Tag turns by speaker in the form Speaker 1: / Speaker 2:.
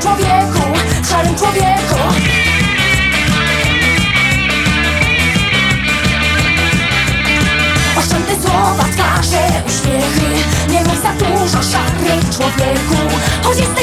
Speaker 1: człowieku, szarym człowieku. Oszczędne słowa, twarze, uśmiechy, nie mów za dużo, szary człowieku. Choć jesteś